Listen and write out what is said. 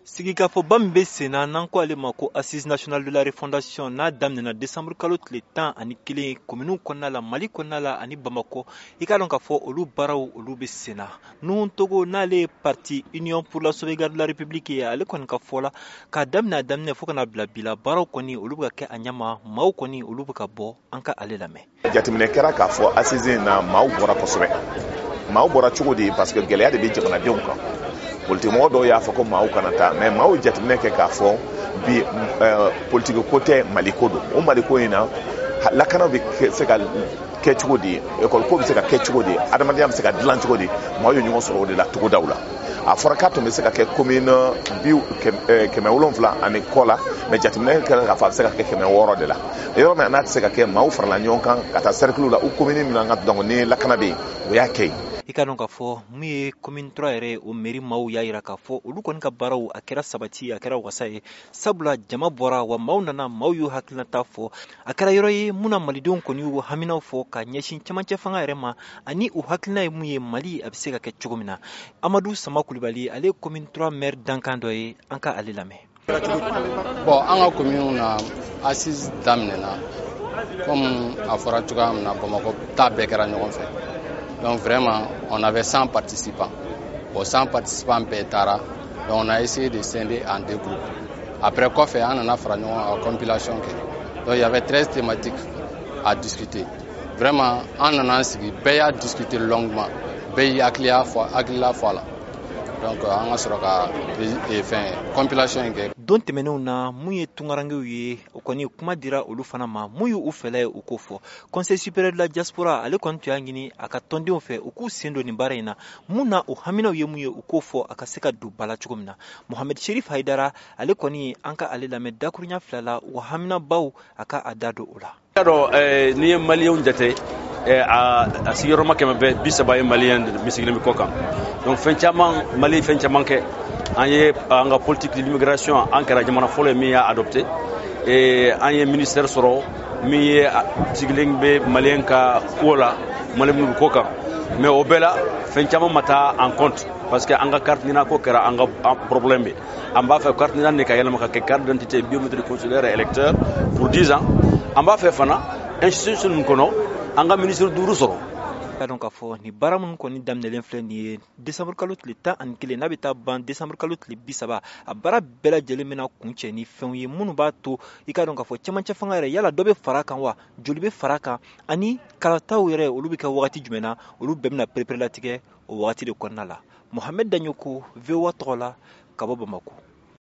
Sigikafo Bambe Sena nanko alema ko Assise nationale de la refondation n'a daminɛna décembre kalo tile 10 ani kelen commune kɔnɔna la Mali kɔnɔna la ani Bamako i ka dɔn k'a fɔ olu baaraw olu bɛ senna Nuhun Togo n'ale parti Union pour la sauvegarde de la République ye ale kɔni ka fɔ la k'a daminɛ fo kana bila bila baaraw kɔni olu bɛ ka kɛ a ɲama maaw kɔni olu bɛ ka bɔ an ka ale lamɛn. Jateminɛ kɛra k'a fɔ Assise na maaw bɔra kosɛbɛ maaw bɔra cogo di parce que gɛlɛya de bɛ jamanadenw kan politique dɔw y'a fɔ ko maaw kana taa mais maaw jateminɛ kɛ k'a fɔ bi politique ko tɛ Mali ko don o Mali ko in na lakana bɛ se ka kɛ cogo di école ko bɛ se ka kɛ cogo di adamadenya bɛ se ka dilan cogo di maaw ye ɲɔgɔn sɔrɔ o de la togodaw la a fɔra k'a tun bɛ se ka kɛ commune 700 ani kɔ la mais jateminɛ kɛra k'a fɔ a bɛ se ka kɛ 600 de la yɔrɔ min n'a tɛ se ka kɛ maaw farala ɲɔgɔn kan ka taa cercle la o commune min na donc ni lakana bɛ yen o y'a kɛ yen. I ka dɔn k'a fɔ mun ye commune 3 yɛrɛ o mairie maaw y'a jira k'a fɔ olu kɔni ka baaraw a kɛra sabati a kɛra wasa ye sabula jama bɔra wa maaw nana maaw y'u hakilinata fɔ a kɛra yɔrɔ ye mun na malidenw kɔni y'u haminaw fɔ ka ɲɛsin cɛmancɛ fanga yɛrɛ ma ani u hakilina ye mun ye Mali a bɛ se ka kɛ cogo min na Amadou Sama Kulibali ale commune 3 maire dankan dɔ ye an ka ale lamɛn. Bon an ka commune na Assise daminɛna comme a fɔra cogoya min na Bamako ta bɛɛ kɛra ɲɔgɔn fɛ. Donc vraiment, on avait 100 participants. Bon, 100 participants Bétara. Donc on a essayé de scinder en deux groupes. Après quoi faire, on a fait une compilation. Donc il y avait 13 thématiques à discuter. Vraiment, on en a discuté longuement. Béy Aklia Foala. Donc on a fait une compilation. Don tɛmɛnenw na mun ye tungarangew ye o kɔni kuma dira olu fana ma mun y'u fɛla ye u ko fɔ Conseil supérieur de la diaspora ale kɔni tun y'a ɲini a ka tɔndenw fɛ u k'u sen don nin baara in na mun na o haminaw ye mun ye u k'o fɔ a ka se ka don bala cogo min na Mohamed Sherif Haidara ale kɔni an ka ale lamɛn dakuruɲa fila la wa haminabaw a ka a da don o la. N'i ye maliyɛnw jate a sigiyɔrɔma 30 ye maliyɛn misigilen bɛ kɔ kan donc fɛn caman Mali fɛn caman kɛ an ye an ka politique d'immigration an kɛra jamana fɔlɔ ye min y'a adopté an ye ministère sɔrɔ min ye sigilen bɛ maliyɛn ka ko la maliyɛn minnu bɛ kɔ kan mais o bɛɛ la fɛn caman ma taa en compte parce que an ka carte d'identité ko kɛra an ka problème bɛ an b'a fɛ carte d'identité ka yɛlɛma ka kɛ carte d'identité biométrique consulaire et électeur pour 10 ans an b'a fɛ fana institution ninnu kɔnɔ an ka ministre 5 sɔrɔ. Ka dɔn k'a fɔ ni baara minnu kɔni daminɛlen filɛ nin ye décembre kalo tile 11 n'a bɛ taa ban décembre kalo tile 30 a baara bɛɛ lajɛlen bɛna kuncɛ ni fɛnw ye minnu b'a to i ka dɔn k'a fɔ cɛmancɛ fanga yɛrɛ yala dɔ bɛ fara kan wa joli bɛ fara kan ani kalataw yɛrɛ olu bɛ kɛ wagati jumɛn na olu bɛɛ bɛna perepere latigɛ o wagati de kɔnɔna la Mohamed Danyoko VOA tɔgɔ la ka bɔ Bamako.